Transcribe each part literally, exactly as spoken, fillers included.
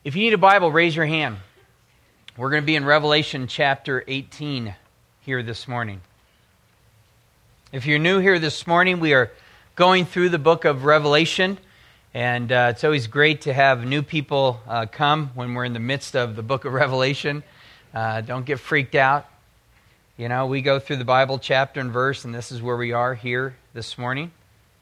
If you need a Bible, raise your hand. We're going to be in Revelation chapter eighteen here this morning. If you're new here this morning, we are going through the book of Revelation, and uh, it's always great to have new people uh, come when we're in the midst of the book of Revelation. Uh, don't get freaked out. You know, we go through the Bible chapter and verse, and this is where we are here this morning.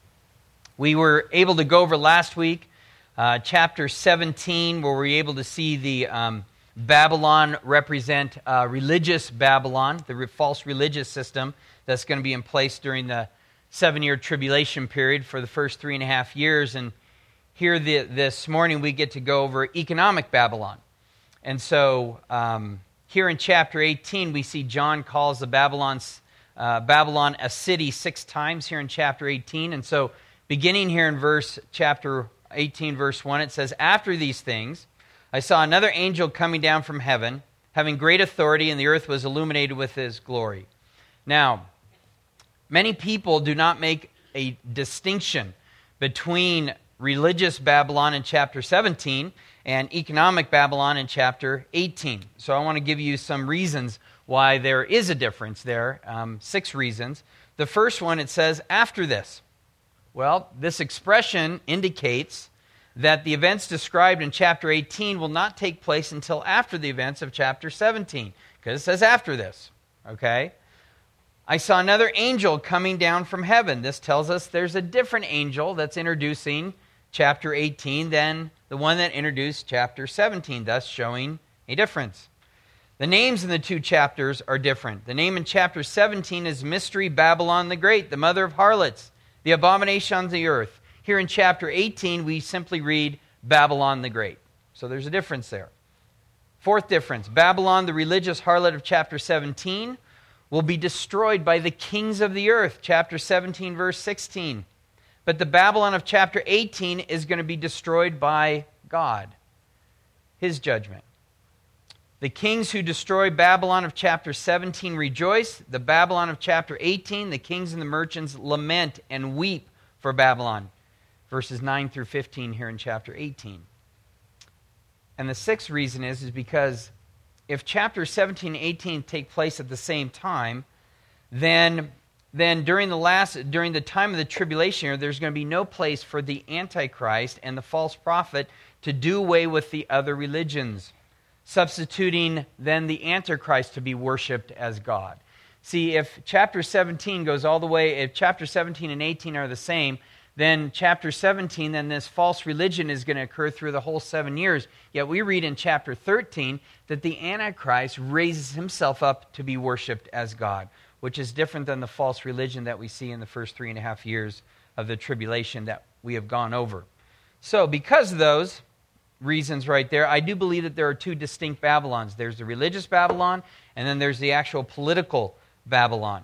We were able to go over last week uh, chapter seventeen, where we were able to see the um, Babylon represent uh, religious Babylon, the re- false religious system that's going to be in place during the seven-year tribulation period for the first three and a half years. And here the, this morning we get to go over economic Babylon. And so um, here in chapter eighteen, we see John calls the Babylon's, uh, Babylon a city six times here in chapter eighteen. And so beginning here in verse chapter eighteen, verse one, it says, "After these things, I saw another angel coming down from heaven, having great authority, and the earth was illuminated with his glory." Now, many people do not make a distinction between religious Babylon in chapter seventeen and economic Babylon in chapter eighteen. So I want to give you some reasons why there is a difference there, um, six reasons. The first one, it says, "after this." Well, this expression indicates that the events described in chapter eighteen will not take place until after the events of chapter seventeen, because it says after this, okay? "I saw another angel coming down from heaven." This tells us there's a different angel that's introducing chapter eighteen than the one that introduced chapter seventeen, thus showing a difference. The names in the two chapters are different. The name in chapter seventeen is Mystery Babylon the Great, the mother of harlots, the abomination of the earth. Here in chapter eighteen, we simply read Babylon the Great. So there's a difference there. Fourth difference, Babylon, the religious harlot of chapter seventeen, will be destroyed by the kings of the earth, chapter seventeen, verse sixteen. But the Babylon of chapter eighteen is going to be destroyed by God, his judgment. The kings who destroy Babylon of chapter seventeen rejoice. The Babylon of chapter eighteen, the kings and the merchants lament and weep for Babylon. Verses nine through fifteen here in chapter eighteen. And the sixth reason is, is because if chapter seventeen and eighteen take place at the same time, then, then during the last during the time of the tribulation year, there's going to be no place for the Antichrist and the false prophet to do away with the other religions, substituting then the Antichrist to be worshipped as God. See, if chapter seventeen goes all the way, if chapter seventeen and eighteen are the same, then chapter seventeen, then this false religion is going to occur through the whole seven years. Yet we read in chapter thirteen that the Antichrist raises himself up to be worshipped as God, which is different than the false religion that we see in the first three and a half years of the tribulation that we have gone over. So because of those reasons right there, I do believe that there are two distinct Babylons. There's the religious Babylon, and then there's the actual political Babylon.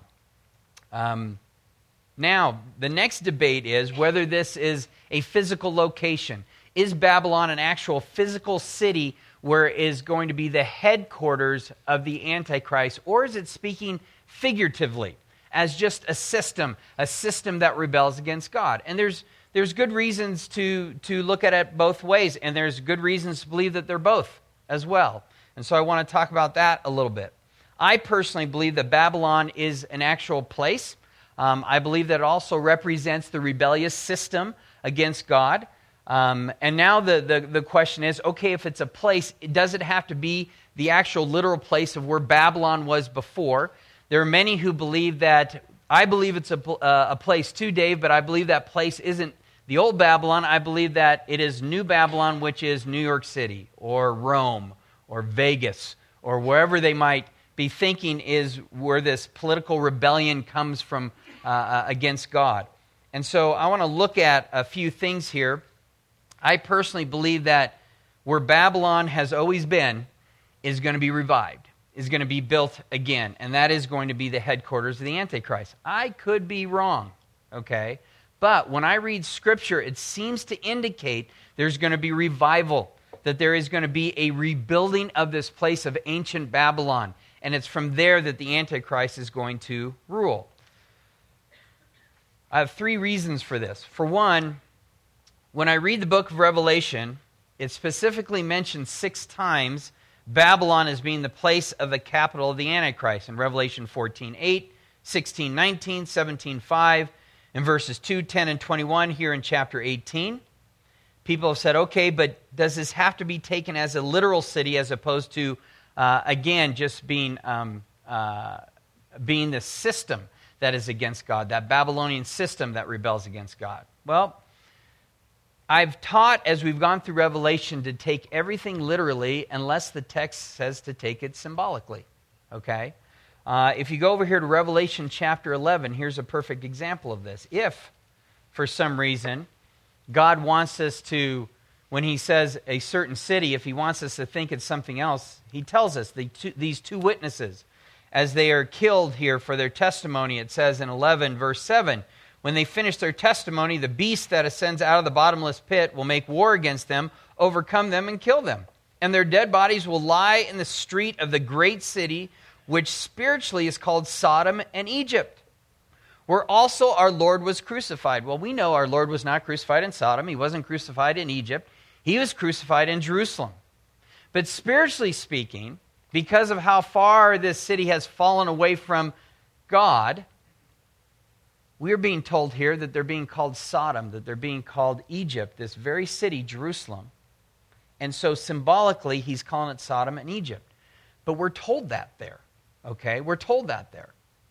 Um... Now, the next debate is whether this is a physical location. Is Babylon an actual physical city where it is going to be the headquarters of the Antichrist, or is it speaking figuratively as just a system, a system that rebels against God? And there's there's good reasons to, to look at it both ways, and there's good reasons to believe that they're both as well. And so I want to talk about that a little bit. I personally believe that Babylon is an actual place. Um, I believe that it also represents the rebellious system against God. Um, and now the, the, the question is, okay, if it's a place, does it have to be the actual literal place of where Babylon was before? There are many who believe that, I believe it's a, uh, a place too, Dave, but I believe that place isn't the old Babylon. I believe that it is New Babylon, which is New York City or Rome or Vegas or wherever they might be thinking is where this political rebellion comes from uh, against God. And so I want to look at a few things here. I personally believe that where Babylon has always been is going to be revived, is going to be built again, and that is going to be the headquarters of the Antichrist. I could be wrong, okay? But when I read Scripture, it seems to indicate there's going to be revival, that there is going to be a rebuilding of this place of ancient Babylon. And it's from there that the Antichrist is going to rule. I have three reasons for this. For one, when I read the book of Revelation, it specifically mentions six times Babylon as being the place of the capital of the Antichrist in Revelation fourteen eight, sixteen nineteen, seventeen five, and verses two, ten, and twenty-one here in chapter eighteen. People have said, okay, but does this have to be taken as a literal city as opposed to, uh, again, just being, um, uh, being the system that is against God, that Babylonian system that rebels against God? Well, I've taught as we've gone through Revelation to take everything literally unless the text says to take it symbolically, okay? Uh, if you go over here to Revelation chapter eleven, here's a perfect example of this. If, for some reason, God wants us to, when he says a certain city, if he wants us to think it's something else, he tells us the two, these two witnesses, as they are killed here for their testimony, it says in eleven verse seven, when they finish their testimony, the beast that ascends out of the bottomless pit will make war against them, overcome them, and kill them. And their dead bodies will lie in the street of the great city, which spiritually is called Sodom and Egypt, where also our Lord was crucified. Well, we know our Lord was not crucified in Sodom. He wasn't crucified in Egypt. He was crucified in Jerusalem. But spiritually speaking, because of how far this city has fallen away from God, we're being told here that they're being called Sodom, that they're being called Egypt, this very city, Jerusalem. And so symbolically, he's calling it Sodom and Egypt. But we're told that there, okay? We're told that there.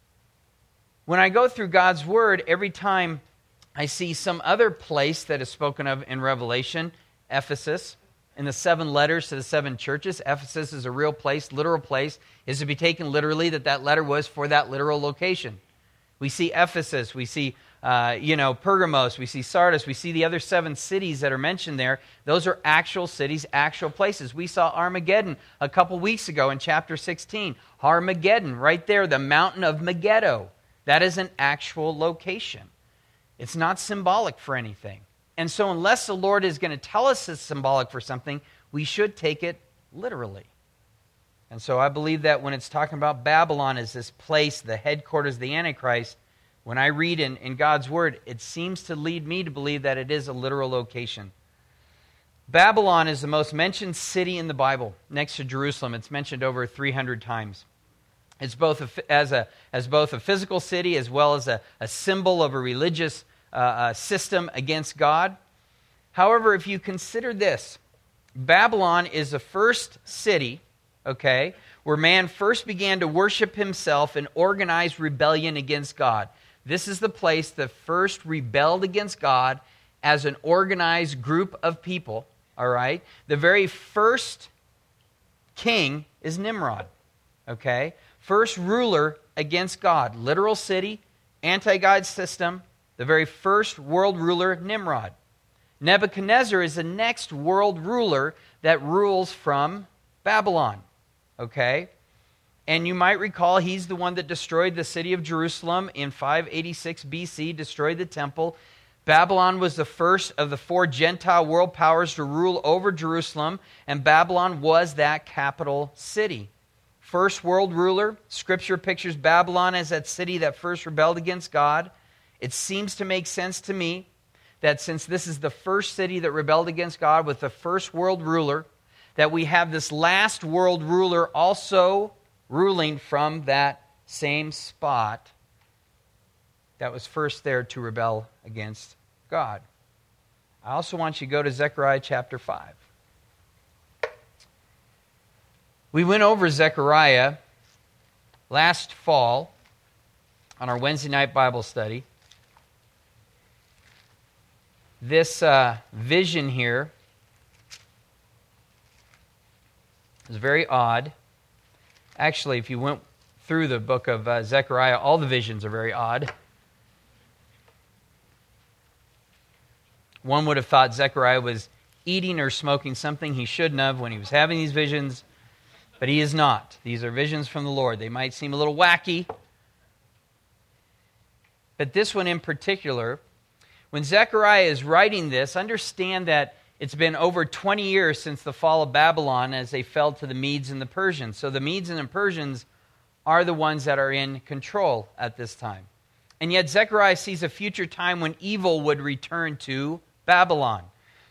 When I go through God's Word, every time I see some other place that is spoken of in Revelation, Ephesus, in the seven letters to the seven churches, Ephesus is a real place, literal place, is to be taken literally that that letter was for that literal location. We see Ephesus, we see, uh, you know, Pergamos, we see Sardis, we see the other seven cities that are mentioned there. Those are actual cities, actual places. We saw Armageddon a couple weeks ago in chapter sixteen. Armageddon, right there, the mountain of Megiddo. That is an actual location. It's not symbolic for anything. And so unless the Lord is going to tell us it's symbolic for something, we should take it literally. And so I believe that when it's talking about Babylon as this place, the headquarters of the Antichrist, when I read in, in God's Word, it seems to lead me to believe that it is a literal location. Babylon is the most mentioned city in the Bible, next to Jerusalem. It's mentioned over three hundred times. It's both a, as, a, as both a physical city as well as a, a symbol of a religious uh, uh, system against God. However, if you consider this, Babylon is the first city, okay, where man first began to worship himself and organize rebellion against God. This is the place that first rebelled against God as an organized group of people, all right? The very first king is Nimrod, okay? First ruler against God, literal city, anti-God system, the very first world ruler, Nimrod. Nebuchadnezzar is the next world ruler that rules from Babylon. Okay? And you might recall he's the one that destroyed the city of Jerusalem in five eighty-six B C, destroyed the temple. Babylon was the first of the four Gentile world powers to rule over Jerusalem, and Babylon was that capital city. First world ruler, Scripture pictures Babylon as that city that first rebelled against God. It seems to make sense to me that since this is the first city that rebelled against God with the first world ruler, that we have this last world ruler also ruling from that same spot that was first there to rebel against God. I also want you to go to Zechariah chapter five. We went over Zechariah last fall on our Wednesday night Bible study. This uh, vision here is very odd. Actually, if you went through the book of uh, Zechariah, all the visions are very odd. One would have thought Zechariah was eating or smoking something he shouldn't have when he was having these visions, but he is not. These are visions from the Lord. They might seem a little wacky, but this one in particular, when Zechariah is writing this, understand that it's been over twenty years since the fall of Babylon as they fell to the Medes and the Persians. So the Medes and the Persians are the ones that are in control at this time. And yet Zechariah sees a future time when evil would return to Babylon.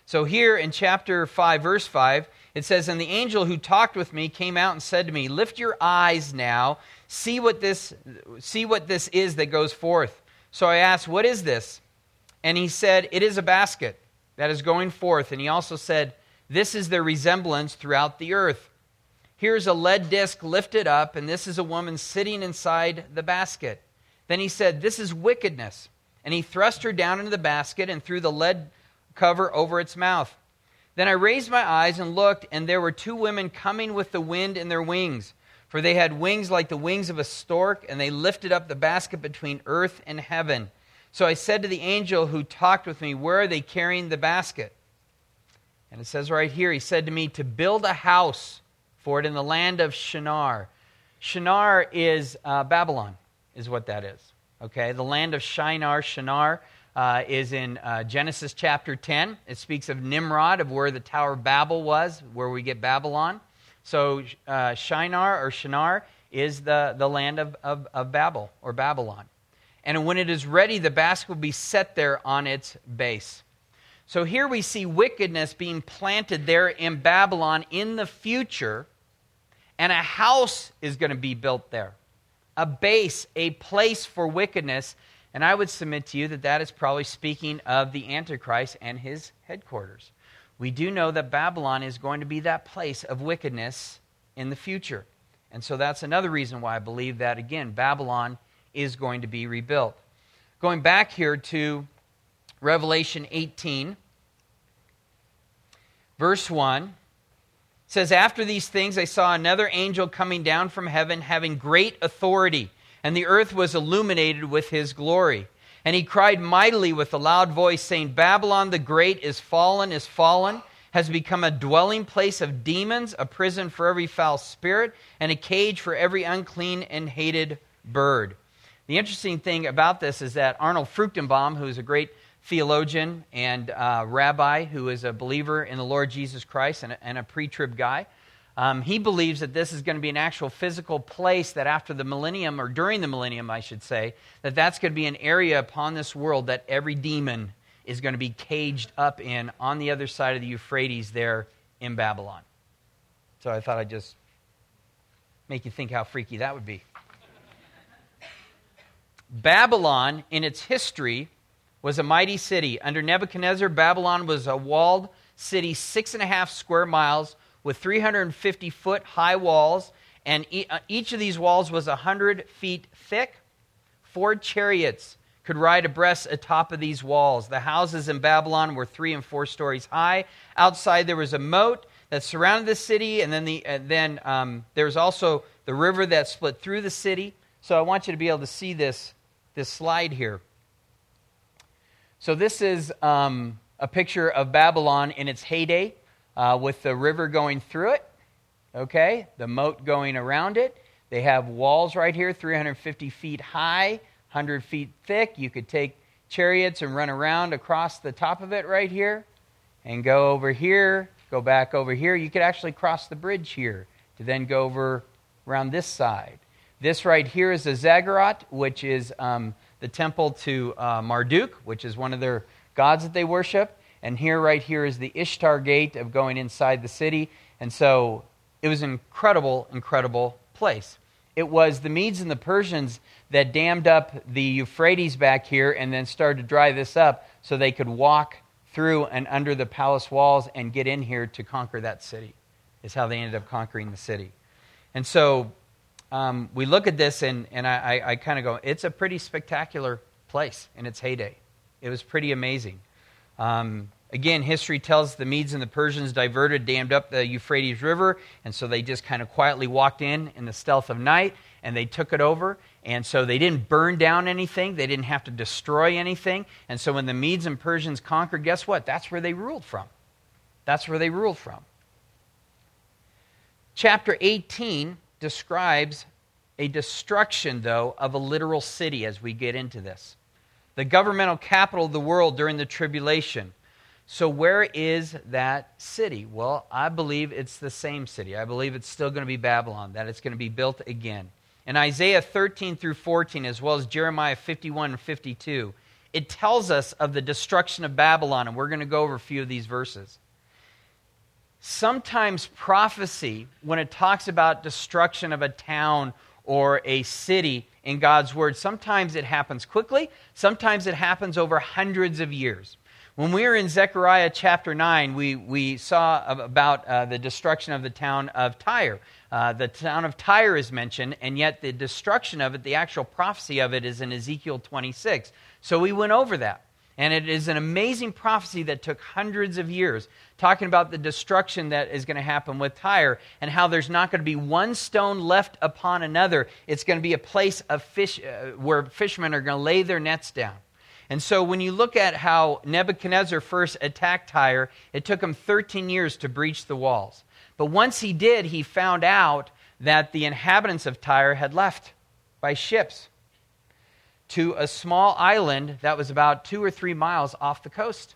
So here in chapter five, verse five, it says, "And the angel who talked with me came out and said to me, 'Lift your eyes now, see what this, see what this is that goes forth.' So I asked, 'What is this?' And he said, 'It is a basket that is going forth.' And he also said, 'This is their resemblance throughout the earth. Here's a lead disc lifted up, and this is a woman sitting inside the basket.' Then he said, 'This is wickedness.' And he thrust her down into the basket and threw the lead cover over its mouth. Then I raised my eyes and looked, and there were two women coming with the wind in their wings. For they had wings like the wings of a stork, and they lifted up the basket between earth and heaven. So I said to the angel who talked with me, 'Where are they carrying the basket?' And it says right here, he said to me, 'To build a house for it in the land of Shinar.'" Shinar is uh, Babylon, is what that is. Okay, the land of Shinar, Shinar uh, is in uh, Genesis chapter ten. It speaks of Nimrod, of where the Tower of Babel was, where we get Babylon. So uh, Shinar or Shinar is the, the land of, of, of Babel or Babylon. And when it is ready, the basket will be set there on its base. So here we see wickedness being planted there in Babylon in the future, and a house is going to be built there. A base, a place for wickedness. And I would submit to you that that is probably speaking of the Antichrist and his headquarters. We do know that Babylon is going to be that place of wickedness in the future. And so that's another reason why I believe that, again, Babylon is going to be rebuilt. Going back here to Revelation eighteen, verse one, it says, "After these things I saw another angel coming down from heaven, having great authority, and the earth was illuminated with his glory. And he cried mightily with a loud voice, saying, 'Babylon the great is fallen, is fallen, has become a dwelling place of demons, a prison for every foul spirit, and a cage for every unclean and hated bird.'" The interesting thing about this is that Arnold Fruchtenbaum, who is a great theologian and uh, rabbi who is a believer in the Lord Jesus Christ and a, and a pre-trib guy, Um, he believes that this is going to be an actual physical place that after the millennium, or during the millennium, I should say, that that's going to be an area upon this world that every demon is going to be caged up in on the other side of the Euphrates there in Babylon. So I thought I'd just make you think how freaky that would be. Babylon, in its history, was a mighty city. Under Nebuchadnezzar, Babylon was a walled city, six and a half square miles, with three hundred fifty foot high walls, and each of these walls was one hundred feet thick. Four chariots could ride abreast atop of these walls. The houses in Babylon were three and four stories high. Outside there was a moat that surrounded the city, and then the and then um, there was also the river that split through the city. So I want you to be able to see this this slide here. So this is um, a picture of Babylon in its heyday, uh, with the river going through it, okay, the moat going around it. They have walls right here, three hundred fifty feet high, one hundred feet thick. You could take chariots and run around across the top of it right here and go over here, go back over here. You could actually cross the bridge here to then go over around this side. This right here is the Zagreot, which is um, the temple to uh, Marduk, which is one of their gods that they worship. And here, right here, is the Ishtar gate of going inside the city. And so it was an incredible, incredible place. It was the Medes and the Persians that dammed up the Euphrates back here and then started to dry this up so they could walk through and under the palace walls and get in here to conquer that city, is how they ended up conquering the city. And so um, we look at this and, and I, I, I kind of go, it's a pretty spectacular place in its heyday. It was pretty amazing. Um, again, history tells the Medes and the Persians diverted, dammed up the Euphrates River, and so they just kind of quietly walked in in the stealth of night, and they took it over. And so they didn't burn down anything. They didn't have to destroy anything. And so when the Medes and Persians conquered, guess what? That's where they ruled from. That's where they ruled from. Chapter eighteen describes a destruction, though, of a literal city as we get into this. The governmental capital of the world during the tribulation. So where is that city? Well, I believe it's the same city. I believe it's still going to be Babylon, that it's going to be built again. In Isaiah thirteen through fourteen, as well as Jeremiah fifty-one and fifty-two, it tells us of the destruction of Babylon, and we're going to go over a few of these verses. Sometimes prophecy, when it talks about destruction of a town or a city in God's Word, sometimes it happens quickly, sometimes it happens over hundreds of years. When we were in Zechariah chapter nine, we, we saw about uh, the destruction of the town of Tyre. Uh, the town of Tyre is mentioned, and yet the destruction of it, the actual prophecy of it, is in Ezekiel twenty-six. So we went over that. And it is an amazing prophecy that took hundreds of years, talking about the destruction that is going to happen with Tyre and how there's not going to be one stone left upon another. It's going to be a place of fish uh, where fishermen are going to lay their nets down. And so when you look at how Nebuchadnezzar first attacked Tyre, it took him thirteen years to breach the walls. But once he did, he found out that the inhabitants of Tyre had left by ships to a small island that was about two or three miles off the coast.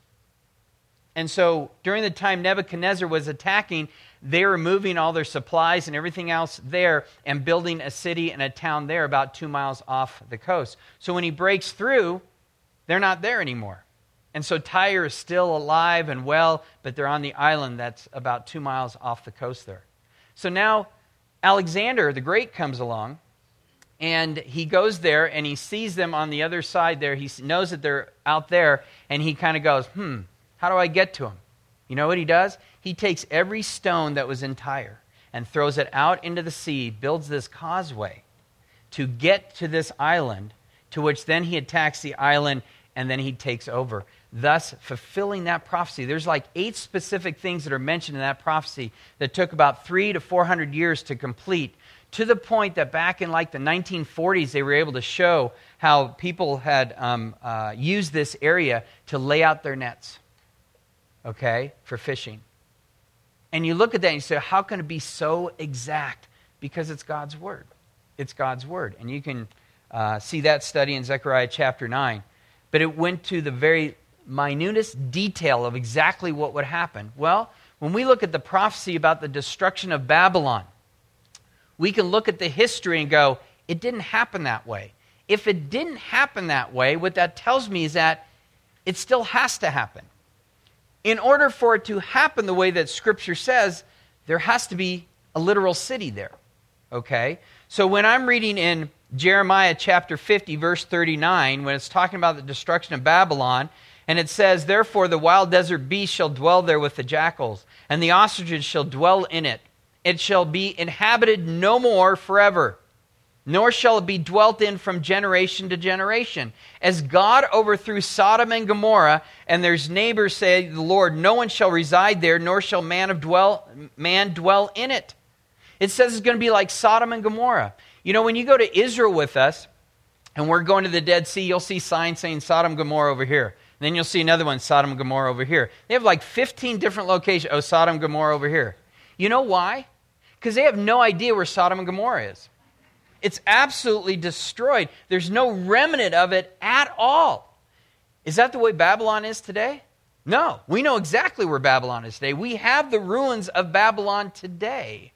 And so during the time Nebuchadnezzar was attacking, they were moving all their supplies and everything else there and building a city and a town there about two miles off the coast. So when he breaks through, they're not there anymore. And so Tyre is still alive and well, but they're on the island that's about two miles off the coast there. So now Alexander the Great comes along, and he goes there and he sees them on the other side there. He knows that they're out there, and he kind of goes, hmm, how do I get to them? You know what he does? He takes every stone that was in Tyre and throws it out into the sea, builds this causeway to get to this island, to which then he attacks the island, and then he takes over, thus fulfilling that prophecy. There's like eight specific things that are mentioned in that prophecy that took about three to four hundred years to complete, to the point that back in like the nineteen forties, they were able to show how people had um, uh, used this area to lay out their nets, okay, for fishing. And you look at that and you say, how can it be so exact? Because it's God's Word. It's God's Word. And you can uh, see that study in Zechariah chapter nine. But it went to the very minutest detail of exactly what would happen. Well, when we look at the prophecy about the destruction of Babylon, we can look at the history and go, it didn't happen that way. If it didn't happen that way, what that tells me is that it still has to happen. In order for it to happen the way that Scripture says, there has to be a literal city there. Okay? So when I'm reading in Jeremiah chapter fifty, verse thirty-nine, when it's talking about the destruction of Babylon, and it says, therefore the wild desert beast shall dwell there with the jackals, and the ostriches shall dwell in it. It shall be inhabited no more forever, nor shall it be dwelt in from generation to generation. As God overthrew Sodom and Gomorrah, and their neighbors say, the Lord, no one shall reside there, nor shall man of dwell man dwell in it. It says it's going to be like Sodom and Gomorrah. You know, when you go to Israel with us, and we're going to the Dead Sea, you'll see signs saying Sodom and Gomorrah over here. And then you'll see another one, Sodom and Gomorrah over here. They have like fifteen different locations. Oh, Sodom and Gomorrah over here. You know why? Because they have no idea where Sodom and Gomorrah is. It's absolutely destroyed. There's no remnant of it at all. Is that the way Babylon is today? No. We know exactly where Babylon is today. We have the ruins of Babylon today.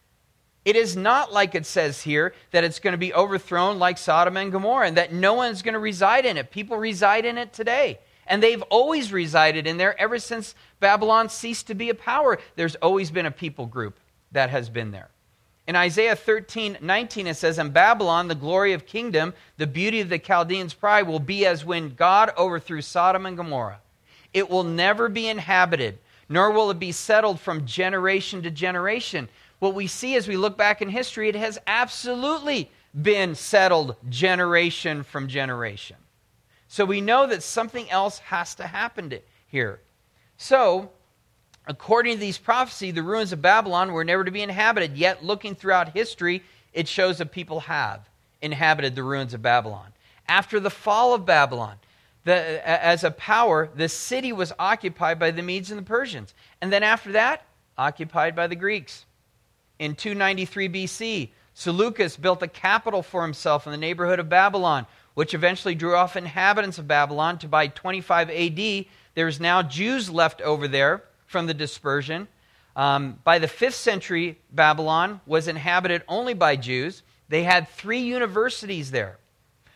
It is not like it says here that it's going to be overthrown like Sodom and Gomorrah and that no one's going to reside in it. People reside in it today. And they've always resided in there ever since Babylon ceased to be a power. There's always been a people group that has been there. In Isaiah thirteen nineteen, it says, in Babylon, the glory of kingdom, the beauty of the Chaldeans' pride will be as when God overthrew Sodom and Gomorrah. It will never be inhabited, nor will it be settled from generation to generation. What we see as we look back in history, it has absolutely been settled generation from generation. So we know that something else has to happen to, here. So, according to these prophecies, the ruins of Babylon were never to be inhabited. Yet, looking throughout history, it shows that people have inhabited the ruins of Babylon. After the fall of Babylon, the, as a power, the city was occupied by the Medes and the Persians. And then after that, occupied by the Greeks. In two ninety-three B C, Seleucus built a capital for himself in the neighborhood of Babylon, which eventually drew off inhabitants of Babylon to by twenty-five A D, there's now Jews left over there from the dispersion. Um, by the fifth century, Babylon was inhabited only by Jews. They had three universities there.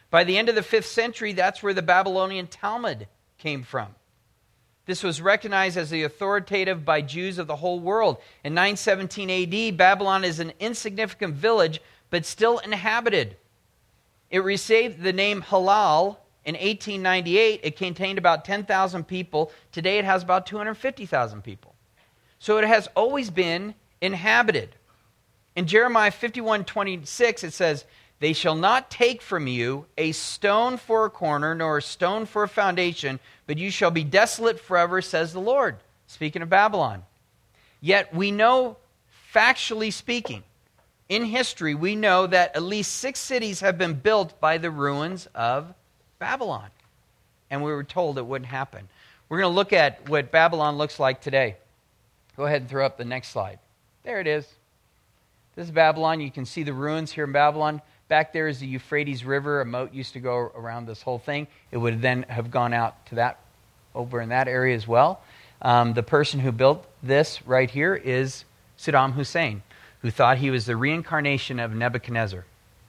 By the end of the fifth century, that's where the Babylonian Talmud came from. This was recognized as the authoritative by Jews of the whole world. In nine seventeen A D, Babylon is an insignificant village, but still inhabited. It received the name Halal in eighteen ninety-eight. It contained about ten thousand people. Today it has about two hundred fifty thousand people. So it has always been inhabited. In Jeremiah fifty-one twenty-six, it says, "They shall not take from you a stone for a corner, nor a stone for a foundation, but you shall be desolate forever, says the Lord." Speaking of Babylon. Yet we know, factually speaking, in history, we know that at least six cities have been built by the ruins of Babylon. And we were told it wouldn't happen. We're going to look at what Babylon looks like today. Go ahead and throw up the next slide. There it is. This is Babylon. You can see the ruins here in Babylon. Back there is the Euphrates River. A moat used to go around this whole thing. It would then have gone out to that, over in that area as well. Um, the person who built this right here is Saddam Hussein, who thought he was the reincarnation of Nebuchadnezzar.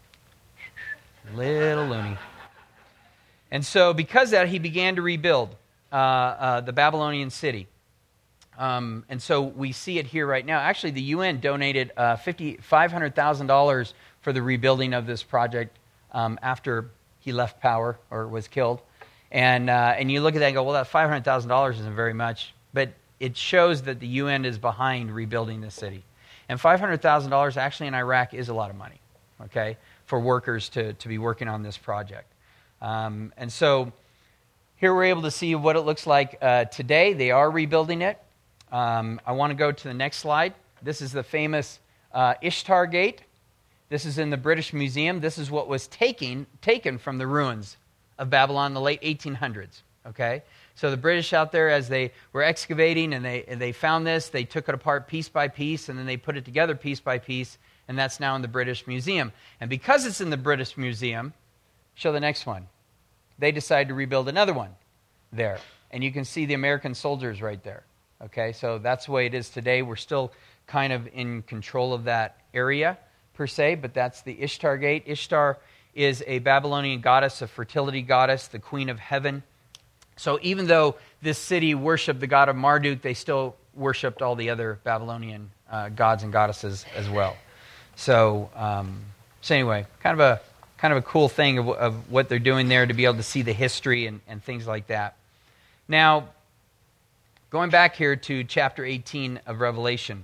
Little loony. And so because of that, he began to rebuild uh, uh, the Babylonian city. Um, and so we see it here right now. Actually, the U N donated uh, five hundred thousand dollars for the rebuilding of this project um, after he left power or was killed. And uh, and you look at that and go, well, that five hundred thousand dollars isn't very much. But it shows that the U N is behind rebuilding this city. And five hundred thousand dollars actually in Iraq is a lot of money, okay, for workers to, to be working on this project. Um, and so here we're able to see what it looks like uh, today. They are rebuilding it. Um, I want to go to the next slide. This is the famous uh, Ishtar Gate. This is in the British Museum. This is what was taken, taken from the ruins of Babylon in the late eighteen hundreds. Okay? So the British out there, as they were excavating and they, and they found this, they took it apart piece by piece, and then they put it together piece by piece, and that's now in the British Museum. And because it's in the British Museum, show the next one. They decided to rebuild another one there. And you can see the American soldiers right there. Okay, so that's the way it is today. We're still kind of in control of that area, per se, but that's the Ishtar Gate. Ishtar is a Babylonian goddess, a fertility goddess, the queen of heaven. So even though this city worshipped the god of Marduk, they still worshipped all the other Babylonian uh, gods and goddesses as well. So, um, so anyway, kind of a kind of a cool thing of, of what they're doing there to be able to see the history and, and things like that. Now, going back here to chapter eighteen of Revelation.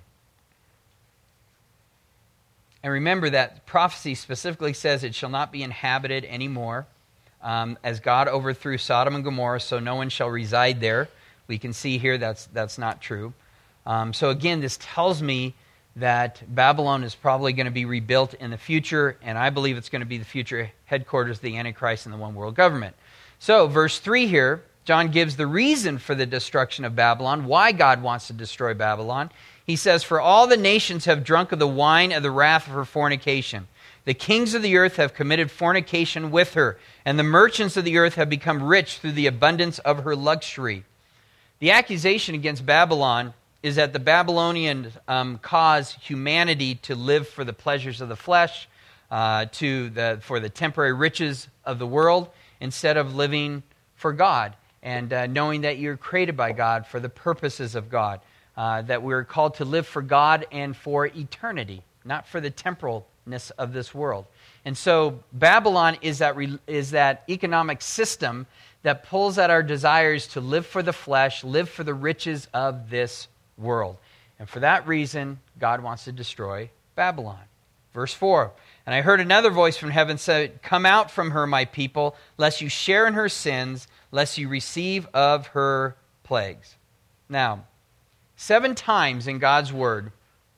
And remember that prophecy specifically says it shall not be inhabited anymore, um, as God overthrew Sodom and Gomorrah, so no one shall reside there. We can see here that's that's not true. Um, so again, this tells me that Babylon is probably going to be rebuilt in the future, and I believe it's going to be the future headquarters of the Antichrist and the one world government. So verse three here, John gives the reason for the destruction of Babylon, why God wants to destroy Babylon. He says, "For all the nations have drunk of the wine of the wrath of her fornication. The kings of the earth have committed fornication with her, and the merchants of the earth have become rich through the abundance of her luxury." The accusation against Babylon is that the Babylonians um, cause humanity to live for the pleasures of the flesh, uh, to the for the temporary riches of the world, instead of living for God. And uh, knowing that you're created by God for the purposes of God. Uh, that we're called to live for God and for eternity, not for the temporalness of this world. And so Babylon is that, re- is that economic system that pulls at our desires to live for the flesh, live for the riches of this world. And for that reason, God wants to destroy Babylon. Verse four, "And I heard another voice from heaven say, 'Come out from her, my people, lest you share in her sins, lest you receive of her plagues.'" Now, seven times in God's Word,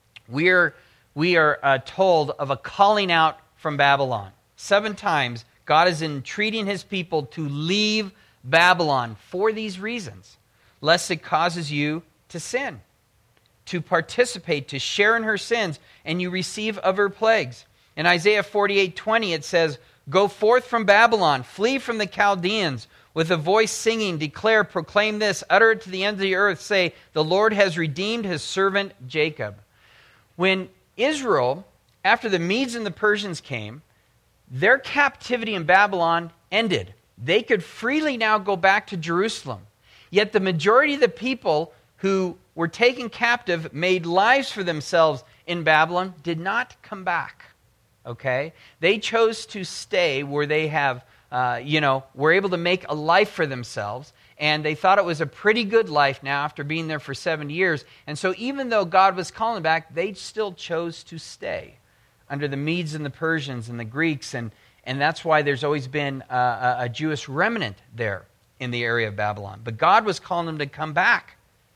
we are, we are uh, told of a calling out from Babylon. Seven times, God is entreating His people to leave Babylon for these reasons, lest it causes you to sin, to participate, to share in her sins, and you receive of her plagues. In Isaiah forty-eight twenty, it says, "Go forth from Babylon, flee from the Chaldeans, with a voice singing, declare, proclaim this, utter it to the ends of the earth, say, the Lord has redeemed His servant Jacob." When Israel, after the Medes and the Persians came, their captivity in Babylon ended. They could freely now go back to Jerusalem. Yet the majority of the people who were taken captive, made lives for themselves in Babylon, did not come back. Okay? They chose to stay where they have, uh, you know, were able to make a life for themselves. And they thought it was a pretty good life now after being there for seventy years. And so even though God was calling them back, they still chose to stay under the Medes and the Persians and the Greeks. And, and that's why there's always been a, a Jewish remnant there in the area of Babylon. But God was calling them to come back.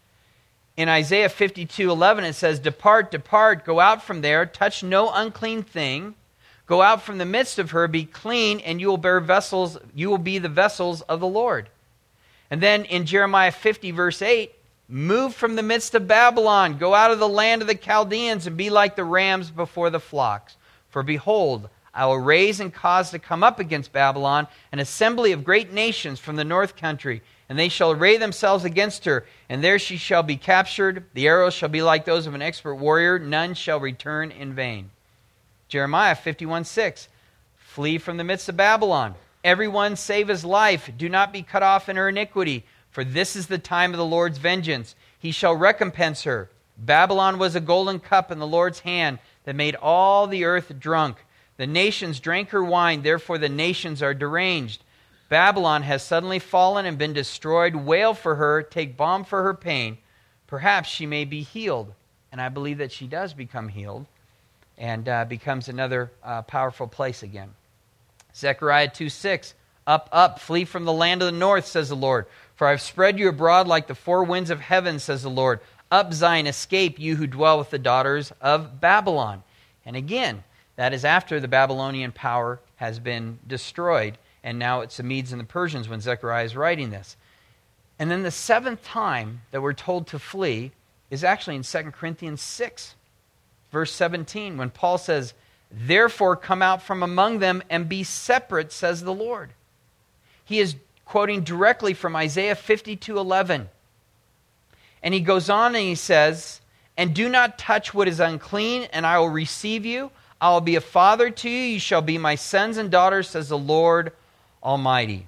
In Isaiah fifty-two eleven, it says, "Depart, depart, go out from there, touch no unclean thing. Go out from the midst of her, be clean, and you will bear vessels, you will be the vessels of the Lord." And then in Jeremiah fifty, verse eight, "Move from the midst of Babylon, go out of the land of the Chaldeans, and be like the rams before the flocks. For behold, I will raise and cause to come up against Babylon an assembly of great nations from the north country, and they shall array themselves against her, and there she shall be captured. The arrows shall be like those of an expert warrior, none shall return in vain." Jeremiah fifty-one six, "Flee from the midst of Babylon. Everyone save his life. Do not be cut off in her iniquity, for this is the time of the Lord's vengeance. He shall recompense her. Babylon was a golden cup in the Lord's hand that made all the earth drunk. The nations drank her wine, therefore the nations are deranged. Babylon has suddenly fallen and been destroyed. Wail for her, take balm for her pain. Perhaps she may be healed." And I believe that she does become healed and uh, becomes another uh, powerful place again. Zechariah two six, "Up, up, flee from the land of the north, says the Lord. For I have spread you abroad like the four winds of heaven, says the Lord. Up, Zion, escape, you who dwell with the daughters of Babylon." And again, that is after the Babylonian power has been destroyed. And now it's the Medes and the Persians when Zechariah is writing this. And then the seventh time that we're told to flee is actually in Second Corinthians six, verse seventeen, when Paul says, "Therefore come out from among them and be separate, says the Lord." He is quoting directly from Isaiah fifty-two eleven. And he goes on and he says, "And do not touch what is unclean, and I will receive you. I will be a father to you. You shall be my sons and daughters, says the Lord Almighty."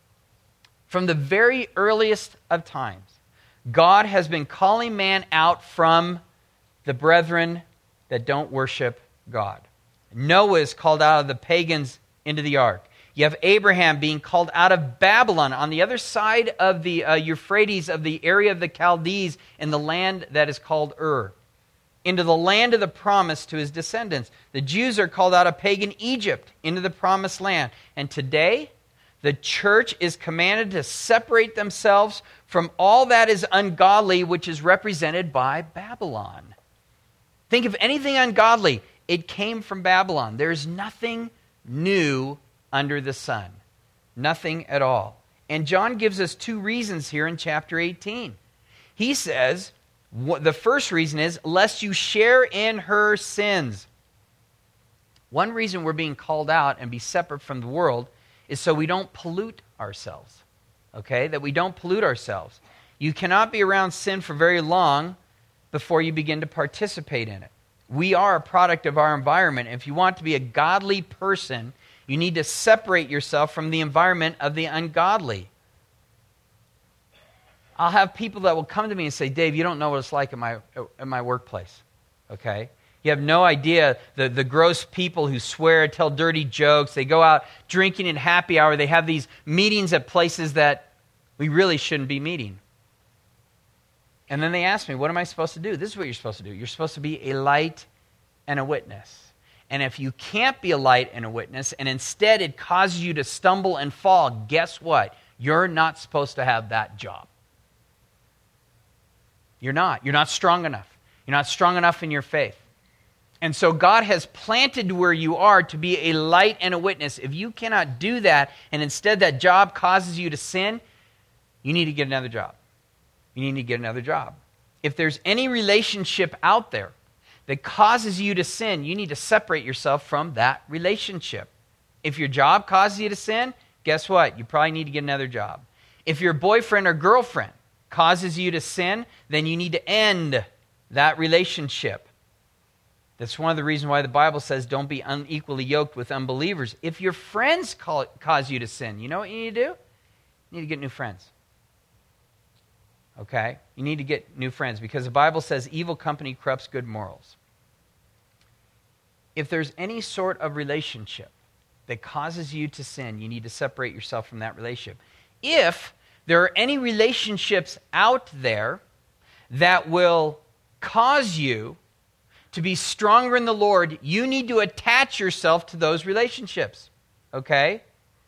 From the very earliest of times, God has been calling man out from the brethren that don't worship God. Noah is called out of the pagans into the ark. You have Abraham being called out of Babylon on the other side of the uh, Euphrates, of the area of the Chaldees, in the land that is called Ur, into the land of the promise to his descendants. The Jews are called out of pagan Egypt into the promised land. And today, the church is commanded to separate themselves from all that is ungodly, which is represented by Babylon. Think of anything ungodly, it came from Babylon. There's nothing new under the sun. Nothing at all. And John gives us two reasons here in chapter eighteen. He says, the first reason is, lest you share in her sins. One reason we're being called out and be separate from the world is so we don't pollute ourselves. Okay? That we don't pollute ourselves. You cannot be around sin for very long before you begin to participate in it. We are a product of our environment. If you want to be a godly person, you need to separate yourself from the environment of the ungodly. I'll have people that will come to me and say, "Dave, you don't know what it's like in my in my workplace." Okay? You have no idea the, the gross people who swear, tell dirty jokes. They go out drinking in happy hour. They have these meetings at places that we really shouldn't be meeting. And then they ask me, what am I supposed to do? This is what you're supposed to do. You're supposed to be a light and a witness. And if you can't be a light and a witness, and instead it causes you to stumble and fall, guess what? You're not supposed to have that job. You're not. You're not strong enough. You're not strong enough in your faith. And so God has planted where you are to be a light and a witness. If you cannot do that, and instead that job causes you to sin, you need to get another job. You need to get another job. If there's any relationship out there that causes you to sin, you need to separate yourself from that relationship. If your job causes you to sin, guess what? You probably need to get another job. If your boyfriend or girlfriend causes you to sin, then you need to end that relationship. That's one of the reasons why the Bible says don't be unequally yoked with unbelievers. If your friends call, cause you to sin, you know what you need to do? You need to get new friends. Okay? You need to get new friends because the Bible says evil company corrupts good morals. If there's any sort of relationship that causes you to sin, you need to separate yourself from that relationship. If there are any relationships out there that will cause you to be stronger in the Lord, you need to attach yourself to those relationships. Okay?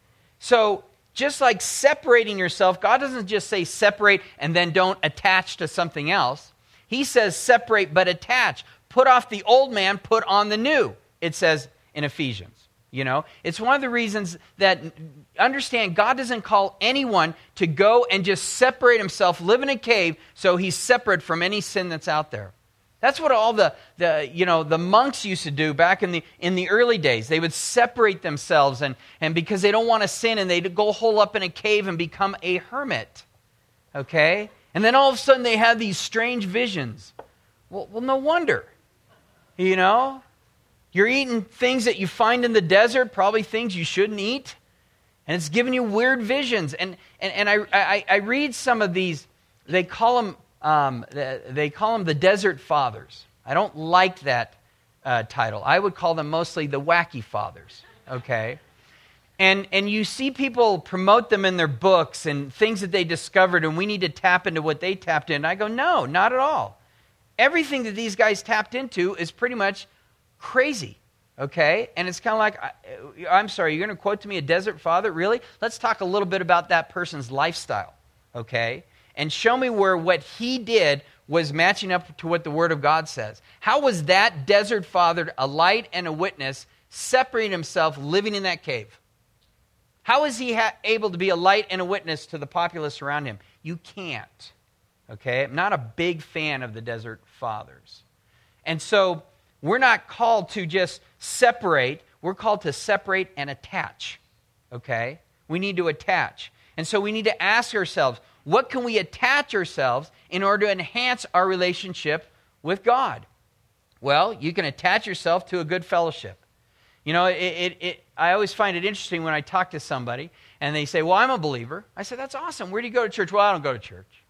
So, just like separating yourself, God doesn't just say separate and then don't attach to something else. He says separate but attach. Put off the old man, put on the new, it says in Ephesians. You know, it's one of the reasons that, understand, God doesn't call anyone to go and just separate himself, live in a cave, so he's separate from any sin that's out there. That's what all the, the you know the monks used to do back in the in the early days. They would separate themselves, and, and because they don't want to sin, and they'd go hole up in a cave and become a hermit. Okay? And then all of a sudden they have these strange visions. Well, well no wonder. You know? You're eating things that you find in the desert, probably things you shouldn't eat. And it's giving you weird visions. And and, and I, I, I read some of these, they call them, um, they call them the Desert Fathers. I don't like that uh, title. I would call them mostly the Wacky Fathers, okay? And and you see people promote them in their books and things that they discovered, and we need to tap into what they tapped in. I go, no, not at all. Everything that these guys tapped into is pretty much crazy, okay? And it's kind of like, I, I'm sorry, you're going to quote to me a desert father? Really? Let's talk a little bit about that person's lifestyle, okay? And show me where what he did was matching up to what the Word of God says. How was that desert father a light and a witness, separating himself, living in that cave? How is he ha- able to be a light and a witness to the populace around him? You can't, okay? I'm not a big fan of the desert fathers. And so, we're not called to just separate. We're called to separate and attach, okay? We need to attach. And so we need to ask ourselves, what can we attach ourselves in order to enhance our relationship with God? Well, you can attach yourself to a good fellowship. You know, it, it, it, I always find it interesting when I talk to somebody and they say, well, I'm a believer. I say, that's awesome. Where do you go to church? Well, I don't go to church.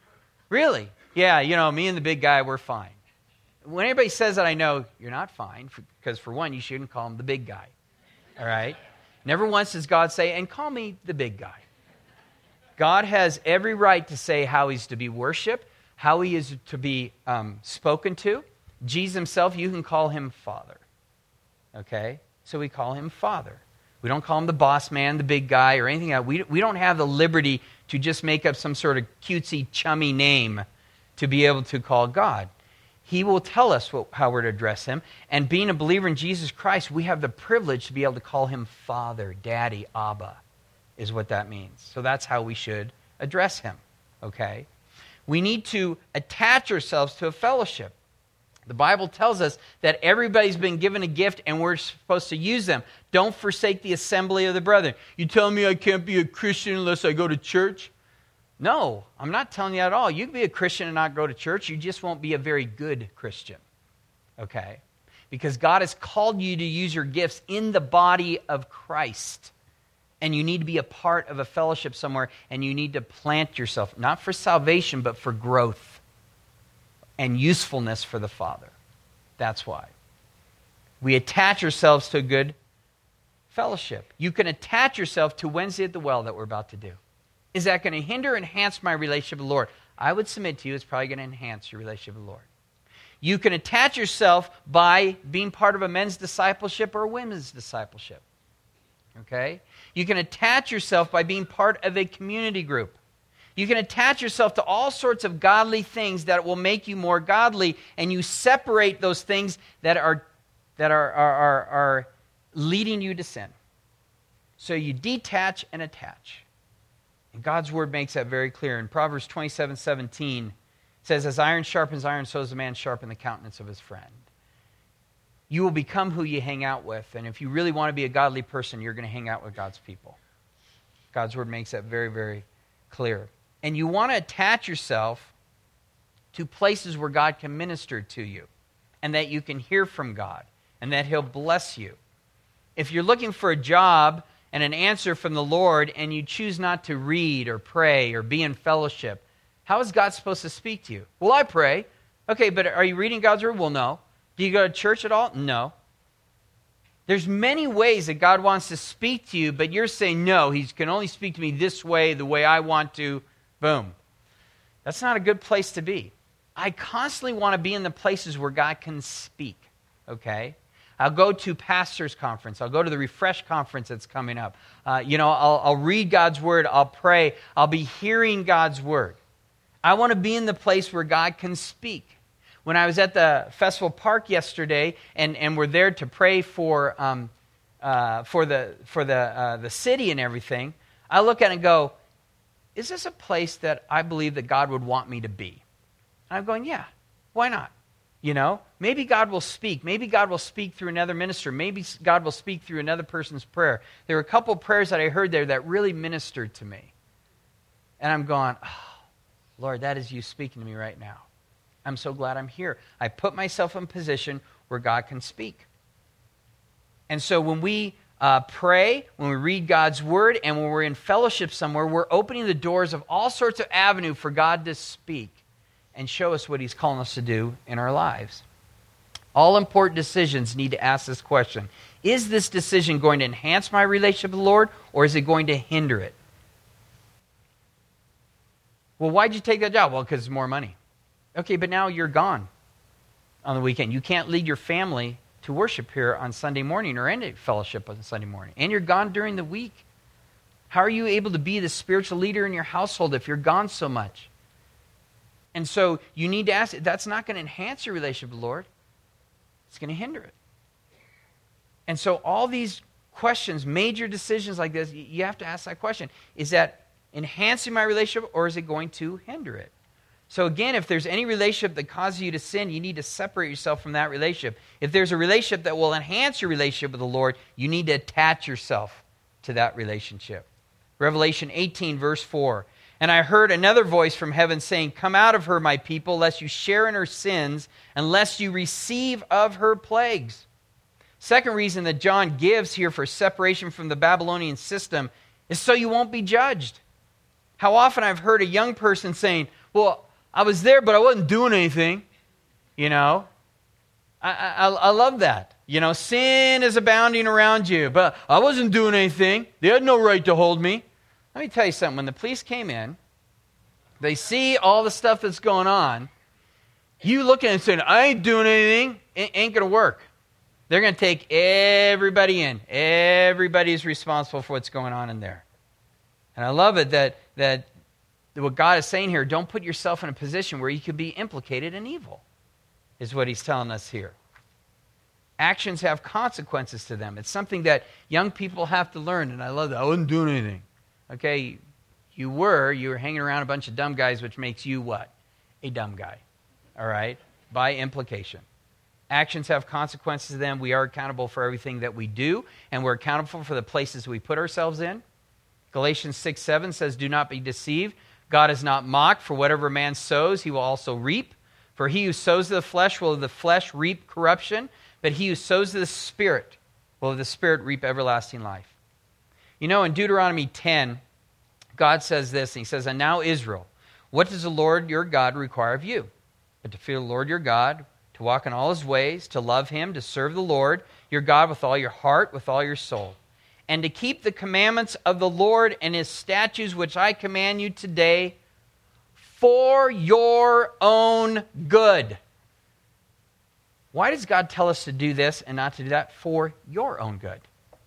Really? Yeah, you know, me and the big guy, we're fine. When anybody says that, I know you're not fine, because for one, you shouldn't call him the big guy, all right? Never once does God say, and call me the big guy. God has every right to say how he's to be worshiped, how he is to be um, spoken to. Jesus himself, you can call him Father, okay? So we call him Father. We don't call him the boss man, the big guy, or anything else. We, we don't have the liberty to just make up some sort of cutesy, chummy name to be able to call God. He will tell us what, how we're to address him. And being a believer in Jesus Christ, we have the privilege to be able to call him Father, Daddy, Abba, is what that means. So that's how we should address him, okay? We need to attach ourselves to a fellowship. The Bible tells us that everybody's been given a gift and we're supposed to use them. Don't forsake the assembly of the brethren. You tell me I can't be a Christian unless I go to church? No, I'm not telling you at all. You can be a Christian and not go to church. You just won't be a very good Christian, okay? Because God has called you to use your gifts in the body of Christ. And you need to be a part of a fellowship somewhere, and you need to plant yourself, not for salvation, but for growth and usefulness for the Father. That's why. We attach ourselves to a good fellowship. You can attach yourself to Wednesday at the Well that we're about to do. Is that going to hinder or enhance my relationship with the Lord? I would submit to you it's probably going to enhance your relationship with the Lord. You can attach yourself by being part of a men's discipleship or a women's discipleship. Okay? You can attach yourself by being part of a community group. You can attach yourself to all sorts of godly things that will make you more godly, and you separate those things that are, that are, are, are, are leading you to sin. So you detach and attach. And God's word makes that very clear. In Proverbs twenty-seven seventeen, it says, as iron sharpens iron, so does a man sharpen the countenance of his friend. You will become who you hang out with. And if you really want to be a godly person, you're going to hang out with God's people. God's word makes that very, very clear. And you want to attach yourself to places where God can minister to you. and that you can hear from God and that he'll bless you. If you're looking for a job and an answer from the Lord and you choose not to read or pray or be in fellowship, how is God supposed to speak to you? Well, I pray. Okay, but are you reading God's word? Well, no. Do you go to church at all? No. There's many ways that God wants to speak to you, but you're saying, no, he can only speak to me this way, the way I want to. Boom. That's not a good place to be. I constantly want to be in the places where God can speak, okay? I'll go to pastor's conference. I'll go to the Refresh conference that's coming up. Uh, you know, I'll, I'll read God's word. I'll pray. I'll be hearing God's word. I want to be in the place where God can speak. When I was at the Festival Park yesterday, and, and we're there to pray for um, uh, for the for the uh, the city and everything, I look at it and go, "Is this a place that I believe that God would want me to be?" And I'm going, "Yeah, why not?" You know, maybe God will speak. Maybe God will speak through another minister. Maybe God will speak through another person's prayer. There were a couple of prayers that I heard there that really ministered to me, and I'm going, "Oh, Lord, that is you speaking to me right now. I'm so glad I'm here." I put myself in a position where God can speak. And so when we uh, pray, when we read God's word, and when we're in fellowship somewhere, we're opening the doors of all sorts of avenue for God to speak and show us what he's calling us to do in our lives. All important decisions need to ask this question: is this decision going to enhance my relationship with the Lord, or is it going to hinder it? Well, why'd you take that job? Well, because it's more money. Okay, but now you're gone on the weekend. You can't lead your family to worship here on Sunday morning or any fellowship on Sunday morning. And you're gone during the week. How are you able to be the spiritual leader in your household if you're gone so much? And so you need to ask, that's not going to enhance your relationship with the Lord. It's going to hinder it. And so all these questions, major decisions like this, you have to ask that question. Is that enhancing my relationship, or is it going to hinder it? So again, if there's any relationship that causes you to sin, you need to separate yourself from that relationship. If there's a relationship that will enhance your relationship with the Lord, you need to attach yourself to that relationship. Revelation eighteen, verse four. "And I heard another voice from heaven saying, 'Come out of her, my people, lest you share in her sins, and lest you receive of her plagues.'" Second reason that John gives here for separation from the Babylonian system is so you won't be judged. How often I've heard a young person saying, "Well, I was there, but I wasn't doing anything." You know, I, I, I love that. You know, sin is abounding around you, but I wasn't doing anything. They had no right to hold me. Let me tell you something. When the police came in, they see all the stuff that's going on. You looking and saying, "I ain't doing anything," it ain't going to work. They're going to take everybody in. Everybody's responsible for what's going on in there. And I love it that that what God is saying here, don't put yourself in a position where you could be implicated in evil, is what he's telling us here. Actions have consequences to them. It's something that young people have to learn, and I love that. I wasn't doing anything. Okay, you were. You were hanging around a bunch of dumb guys, which makes you what? A dumb guy, all right? By implication. Actions have consequences to them. We are accountable for everything that we do, and we're accountable for the places we put ourselves in. Galatians six seven says, "Do not be deceived. God is not mocked, for whatever man sows, he will also reap. For he who sows to the flesh will of the flesh reap corruption, but he who sows to the Spirit will of the Spirit reap everlasting life." You know, in Deuteronomy ten, God says this, and he says, "And now Israel, what does the Lord your God require of you? But to fear the Lord your God, to walk in all his ways, to love him, to serve the Lord your God with all your heart, with all your soul, and to keep the commandments of the Lord and his statutes, which I command you today, for your own good." Why does God tell us to do this and not to do that? For your own good.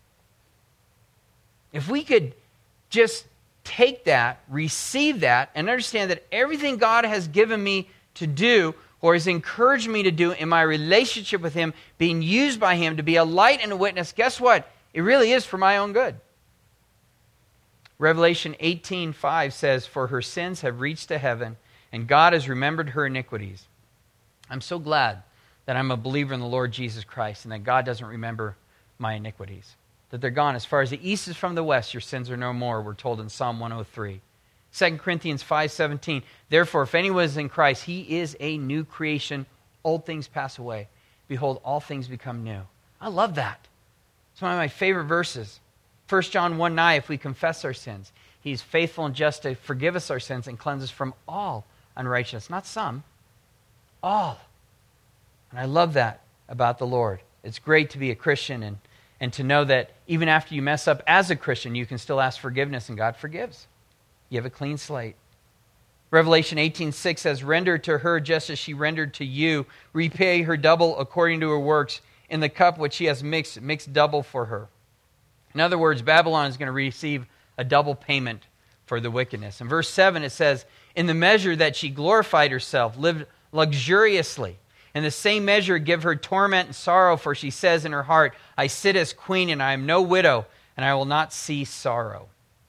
If we could just take that, receive that, and understand that everything God has given me to do, or has encouraged me to do in my relationship with him, being used by him to be a light and a witness, guess what? It really is for my own good. Revelation eighteen five says, "For her sins have reached to heaven, and God has remembered her iniquities." I'm so glad that I'm a believer in the Lord Jesus Christ, and that God doesn't remember my iniquities. That they're gone. As far as the east is from the west, your sins are no more, we're told in Psalm one oh three. Second Corinthians five seventeen, "Therefore, if anyone is in Christ, he is a new creation. Old things pass away." behold, all things become new. I love that. It's one of my favorite verses. First John one nine, if we confess our sins, He's faithful and just to forgive us our sins and cleanse us from all unrighteousness. Not some, all. And I love that about the Lord. It's great to be a Christian and, and to know that even after you mess up as a Christian, you can still ask forgiveness and God forgives. You have a clean slate. Revelation eighteen six says, render to her just as she rendered to you. Repay her double according to her works. In the cup which she has mixed, mix double for her. In other words, Babylon is going to receive a double payment for the wickedness. In verse seven it says, in the measure that she glorified herself, lived luxuriously. In the same measure give her torment and sorrow, for she says in her heart, I sit as queen and I am no widow, and I will not see sorrow.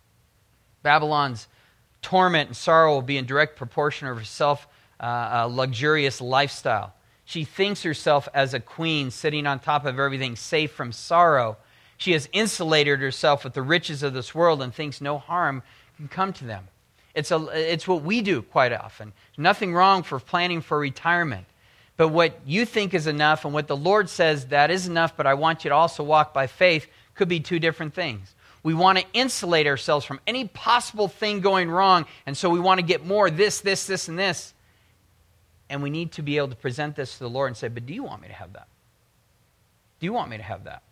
Babylon's torment and sorrow will be in direct proportion of her self uh, uh, luxurious lifestyle. She thinks herself as a queen sitting on top of everything, safe from sorrow. She has insulated herself with the riches of this world and thinks no harm can come to them. It's, a, it's what we do quite often. Nothing wrong for planning for retirement. But what you think is enough and what the Lord says that is enough, but I want you to also walk by faith, could be two different things. We want to insulate ourselves from any possible thing going wrong, and so we want to get more this, this, this, and this. And we need to be able to present this to the Lord and say, but do you want me to have that? Do you want me to have that?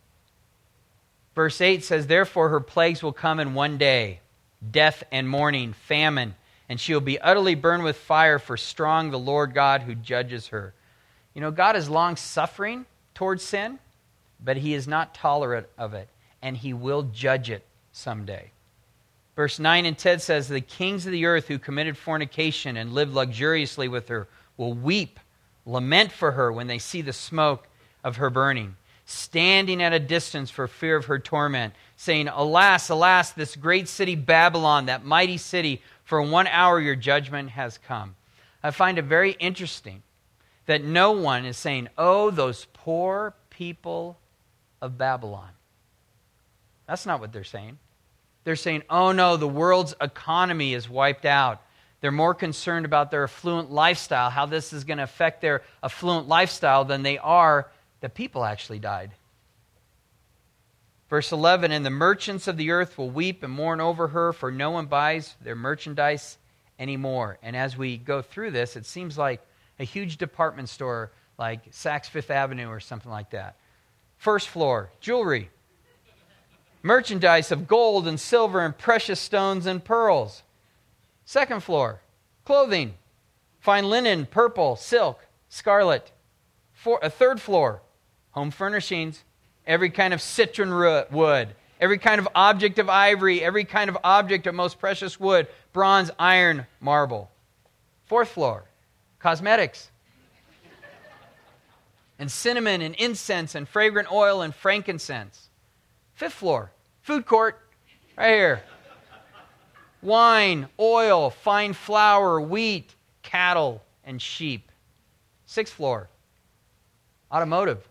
Verse eight says, therefore her plagues will come in one day, death and mourning, famine, and she will be utterly burned with fire, for strong the Lord God who judges her. You know, God is long-suffering towards sin, but He is not tolerant of it, and He will judge it someday. Verse nine and ten says, the kings of the earth who committed fornication and lived luxuriously with her will weep, lament for her when they see the smoke of her burning, standing at a distance for fear of her torment, saying, alas, alas, this great city Babylon, that mighty city, for in one hour your judgment has come. I find it very interesting that no one is saying, oh, those poor people of Babylon. That's not what they're saying. They're saying, oh no, the world's economy is wiped out. They're more concerned about their affluent lifestyle, how this is going to affect their affluent lifestyle, than they are that people actually died. Verse eleven, and the merchants of the earth will weep and mourn over her, for no one buys their merchandise anymore. And as we go through this, it seems like a huge department store like Saks Fifth Avenue or something like that. First floor, jewelry. Merchandise of gold and silver and precious stones and pearls. Second floor, clothing. Fine linen, purple, silk, scarlet. For, a third floor, home furnishings. Every kind of citron wood. Every kind of object of ivory. Every kind of object of most precious wood. Bronze, iron, marble. Fourth floor, cosmetics. And cinnamon and incense and fragrant oil and frankincense. Fifth floor, food court, right here. Wine, oil, fine flour, wheat, cattle, and sheep. Sixth floor, automotive.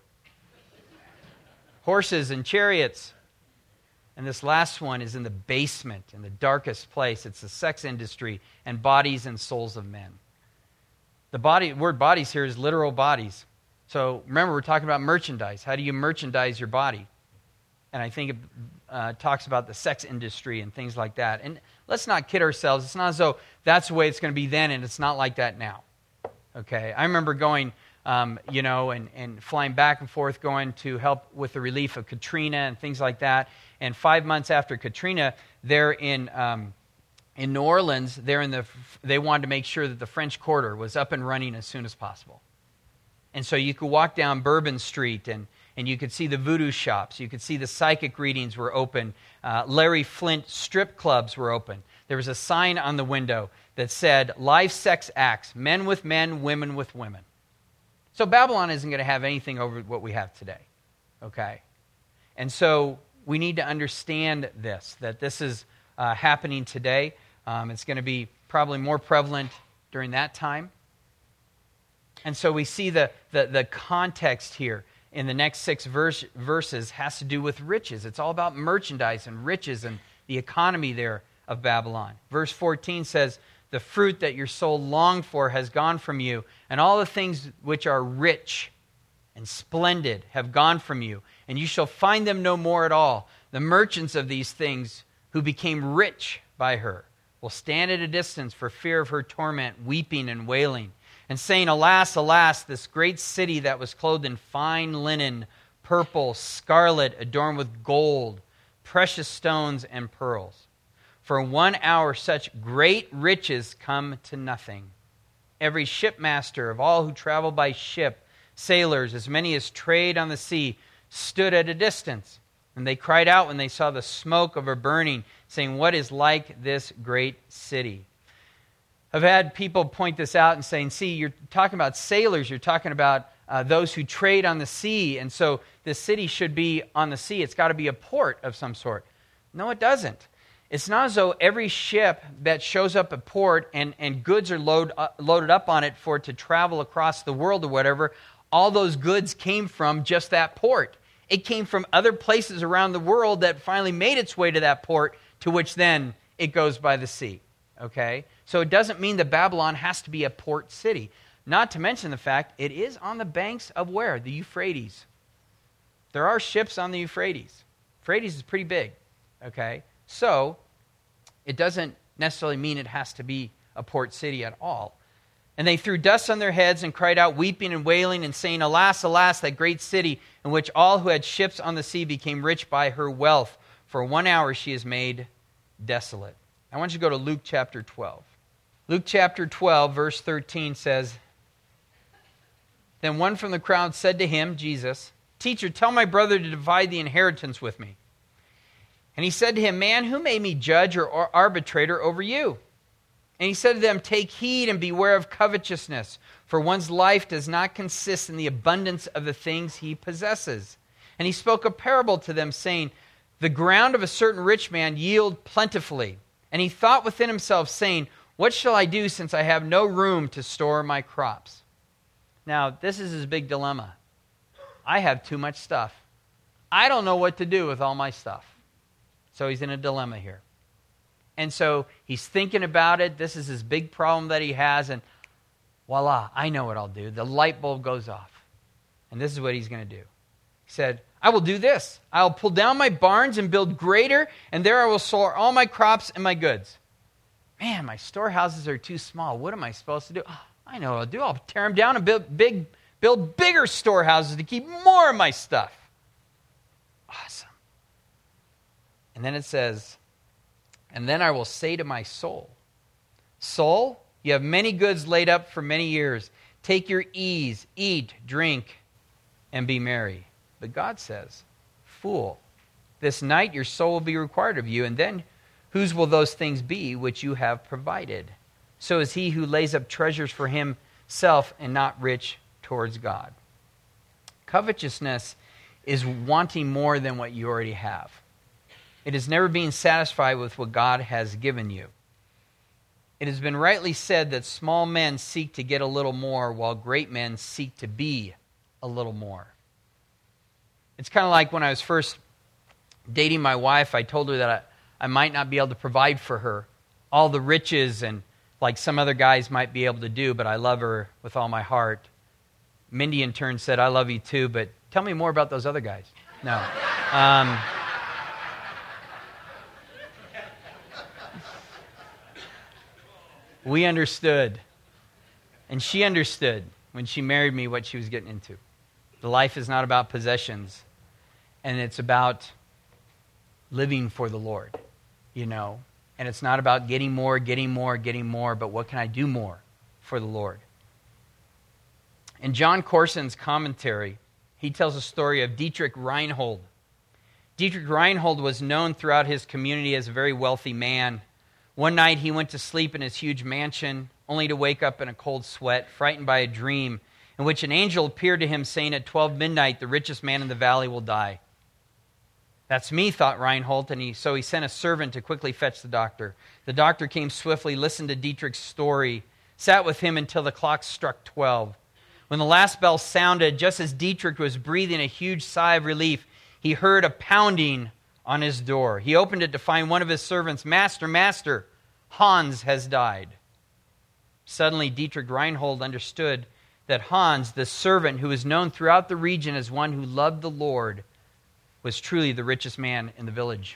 Horses and chariots. And this last one is in the basement, in the darkest place. It's the sex industry and bodies and souls of men. The body, word bodies here is literal bodies. So remember, we're talking about merchandise. How do you merchandise your body? And I think it uh, talks about the sex industry and things like that. And let's not kid ourselves. It's not as though that's the way it's going to be then, and it's not like that now. Okay, I remember going, um, you know, and, and flying back and forth, going to help with the relief of Katrina and things like that. And five months after Katrina, they're in um, in New Orleans. They're in the. They wanted to make sure that the French Quarter was up and running as soon as possible. And so you could walk down Bourbon Street and. And you could see the voodoo shops. You could see the psychic readings were open. Uh, Larry Flint strip clubs were open. There was a sign on the window that said, live sex acts, men with men, women with women. So Babylon isn't going to have anything over what we have today. Okay? And so we need to understand this, that this is uh, happening today. Um, it's going to be probably more prevalent during that time. And so we see the, the, the context here in the next six verse, verses has to do with riches. It's all about merchandise and riches and the economy there of Babylon. Verse fourteen says, the fruit that your soul longed for has gone from you, and all the things which are rich and splendid have gone from you, and you shall find them no more at all. The merchants of these things who became rich by her will stand at a distance for fear of her torment, weeping and wailing, and saying, Alas, alas, this great city that was clothed in fine linen, purple, scarlet, adorned with gold, precious stones, and pearls. For in one hour such great riches come to nothing. Every shipmaster of all who travel by ship, sailors, as many as trade on the sea, stood at a distance. And they cried out when they saw the smoke of her burning, saying, What is like this great city? I've had people point this out and saying, see, you're talking about sailors, you're talking about uh, those who trade on the sea, and so this city should be on the sea. It's got to be a port of some sort. No, it doesn't. It's not as though every ship that shows up at port and, and goods are load, uh, loaded up on it for it to travel across the world or whatever, all those goods came from just that port. It came from other places around the world that finally made its way to that port, to which then it goes by the sea. Okay? So it doesn't mean that Babylon has to be a port city. Not to mention the fact it is on the banks of where? The Euphrates. There are ships on the Euphrates. Euphrates is pretty big. Okay? So it doesn't necessarily mean it has to be a port city at all. And they threw dust on their heads and cried out, weeping and wailing and saying, Alas, alas, that great city in which all who had ships on the sea became rich by her wealth. For one hour she is made desolate. I want you to go to Luke chapter twelve. Luke chapter twelve, verse thirteen says, Then one from the crowd said to him, Jesus, Teacher, tell my brother to divide the inheritance with me. And he said to him, Man, who made me judge or arbitrator over you? And he said to them, Take heed and beware of covetousness, for one's life does not consist in the abundance of the things he possesses. And he spoke a parable to them, saying, The ground of a certain rich man yielded plentifully. And he thought within himself, saying, What shall I do, since I have no room to store my crops? Now, this is his big dilemma. I have too much stuff. I don't know what to do with all my stuff. So he's in a dilemma here. And so he's thinking about it. This is his big problem that he has. And voila, I know what I'll do. The light bulb goes off. And this is what he's going to do. He said, I will do this. I'll pull down my barns and build greater, and there I will store all my crops and my goods. Man, my storehouses are too small. What am I supposed to do? Oh, I know what I'll do. I'll tear them down and build big, build bigger storehouses to keep more of my stuff. Awesome. And then it says, And then I will say to my soul, Soul, you have many goods laid up for many years. Take your ease, eat, drink, and be merry. But God says, Fool, this night your soul will be required of you, and then whose will those things be which you have provided? So is he who lays up treasures for himself and not rich towards God. Covetousness is wanting more than what you already have. It is never being satisfied with what God has given you. It has been rightly said that small men seek to get a little more, while great men seek to be a little more. It's kind of like when I was first dating my wife, I told her that I, I might not be able to provide for her all the riches and like some other guys might be able to do, but I love her with all my heart. Mindy in turn said, I love you too, but tell me more about those other guys. No. Um, we understood, and she understood when she married me what she was getting into. The life is not about possessions, and it's about living for the Lord, you know. And it's not about getting more, getting more, getting more, but what can I do more for the Lord? In John Corson's commentary, he tells a story of Dietrich Reinhold. Dietrich Reinhold was known throughout his community as a very wealthy man. One night he went to sleep in his huge mansion, only to wake up in a cold sweat, frightened by a dream in which an angel appeared to him saying, at twelve midnight, the richest man in the valley will die. That's me, thought Reinhold, and he, so he sent a servant to quickly fetch the doctor. The doctor came swiftly, listened to Dietrich's story, sat with him until the clock struck twelve. When the last bell sounded, just as Dietrich was breathing a huge sigh of relief, he heard a pounding on his door. He opened it to find one of his servants. Master, master, Hans has died. Suddenly, Dietrich Reinhold understood that Hans, the servant who was known throughout the region as one who loved the Lord, was truly the richest man in the village.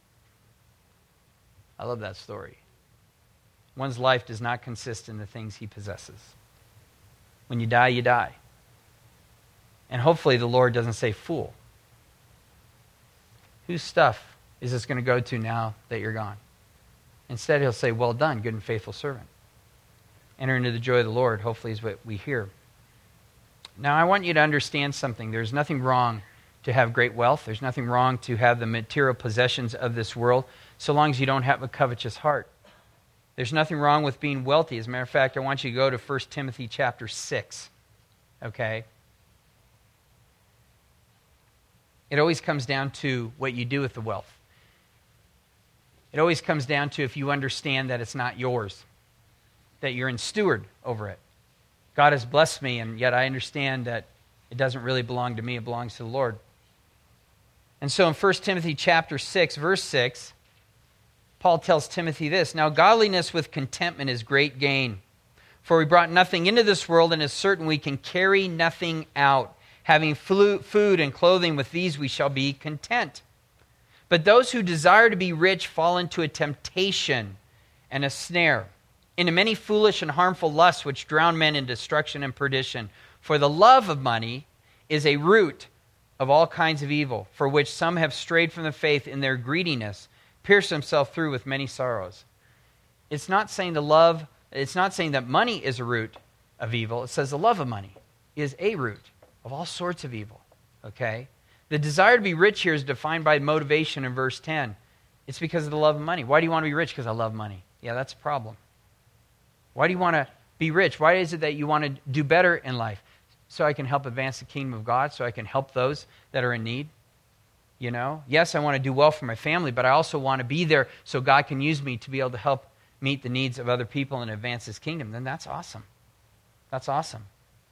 I love that story. One's life does not consist in the things he possesses. When you die, you die. And hopefully the Lord doesn't say, fool. Whose stuff is this going to go to now that you're gone? Instead, he'll say, well done, good and faithful servant. Enter into the joy of the Lord, hopefully is what we hear. Now, I want you to understand something. There's nothing wrong to have great wealth. There's nothing wrong to have the material possessions of this world, so long as you don't have a covetous heart. There's nothing wrong with being wealthy. As a matter of fact, I want you to go to First Timothy chapter six. Okay? It always comes down to what you do with the wealth. It always comes down to if you understand that it's not yours, that you're in steward over it. God has blessed me, and yet I understand that it doesn't really belong to me, it belongs to the Lord. And so in First Timothy chapter six, verse six, Paul tells Timothy this, now godliness with contentment is great gain, for we brought nothing into this world, and is certain we can carry nothing out. Having food and clothing, with these we shall be content. But those who desire to be rich fall into a temptation and a snare, into many foolish and harmful lusts which drown men in destruction and perdition. For the love of money is a root of all kinds of evil, for which some have strayed from the faith in their greediness, pierced themselves through with many sorrows. It's not saying the love, it's not saying that money is a root of evil. It says the love of money is a root of all sorts of evil. Okay? The desire to be rich here is defined by motivation in verse ten. It's because of the love of money. Why do you want to be rich? Because I love money. Yeah, that's a problem. Why do you want to be rich? Why is it that you want to do better in life? So I can help advance the kingdom of God, so I can help those that are in need. You know, yes, I want to do well for my family, but I also want to be there so God can use me to be able to help meet the needs of other people and advance His kingdom. Then that's awesome. That's awesome.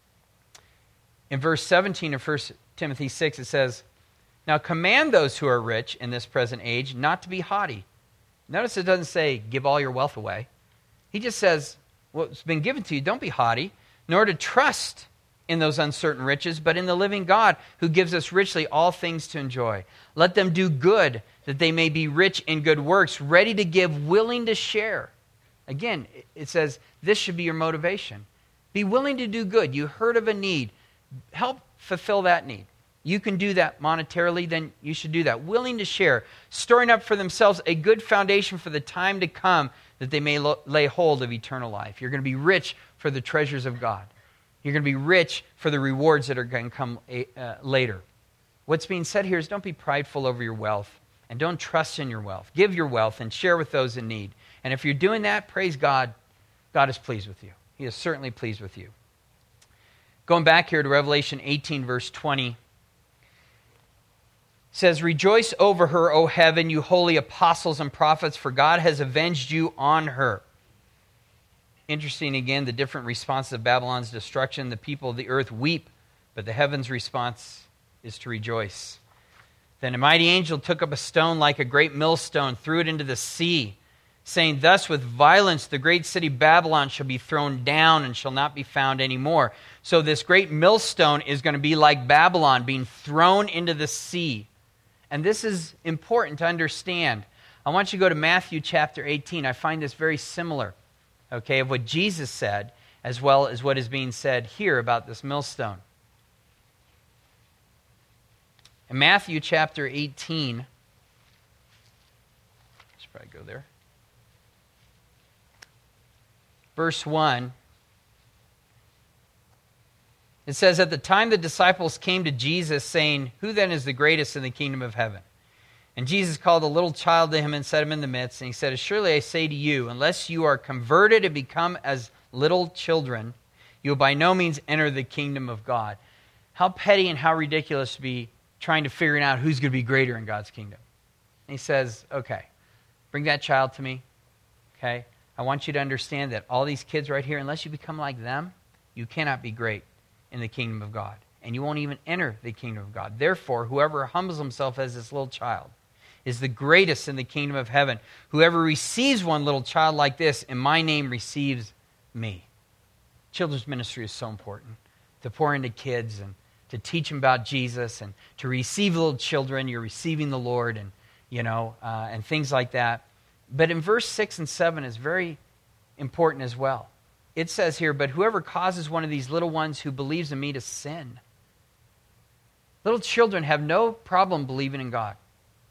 In verse seventeen of First Timothy six, it says, now command those who are rich in this present age not to be haughty. Notice it doesn't say give all your wealth away. He just says what's been given to you, don't be haughty, nor to trust in those uncertain riches, but in the living God who gives us richly all things to enjoy. Let them do good, that they may be rich in good works, ready to give, willing to share. Again, it says this should be your motivation. Be willing to do good. You heard of a need. Help fulfill that need. You can do that monetarily, then you should do that. Willing to share, storing up for themselves a good foundation for the time to come, that they may lo- lay hold of eternal life. You're going to be rich for the treasures of God. You're going to be rich for the rewards that are going to come uh, later. What's being said here is don't be prideful over your wealth, and don't trust in your wealth. Give your wealth and share with those in need. And if you're doing that, praise God, God is pleased with you. He is certainly pleased with you. Going back here to Revelation eighteen, verse twenty, says, rejoice over her, O heaven, you holy apostles and prophets, for God has avenged you on her. Interesting again, the different responses of Babylon's destruction. The people of the earth weep, but the heavens' response is to rejoice. Then a mighty angel took up a stone like a great millstone, threw it into the sea, saying, thus with violence the great city Babylon shall be thrown down and shall not be found anymore. So this great millstone is going to be like Babylon, being thrown into the sea. And this is important to understand. I want you to go to Matthew chapter eighteen. I find this very similar, okay, of what Jesus said, as well as what is being said here about this millstone. In Matthew chapter eighteen, should probably go there. Verse one, it says, at the time the disciples came to Jesus, saying, who then is the greatest in the kingdom of heaven? And Jesus called a little child to him and set him in the midst. And he said, surely I say to you, unless you are converted and become as little children, you will by no means enter the kingdom of God. How petty and how ridiculous to be trying to figure out who's going to be greater in God's kingdom. And he says, okay, bring that child to me, okay? I want you to understand that all these kids right here, unless you become like them, you cannot be great in the kingdom of God. And you won't even enter the kingdom of God. Therefore, whoever humbles himself as this little child is the greatest in the kingdom of heaven. Whoever receives one little child like this in my name receives me. Children's ministry is so important. to pour into kids and to teach them about Jesus and to receive little children. You're receiving the Lord and, you know, uh, and things like that. But in verse six and seven is very important as well. It says here, but whoever causes one of these little ones who believes in me to sin. Little children have no problem believing in God.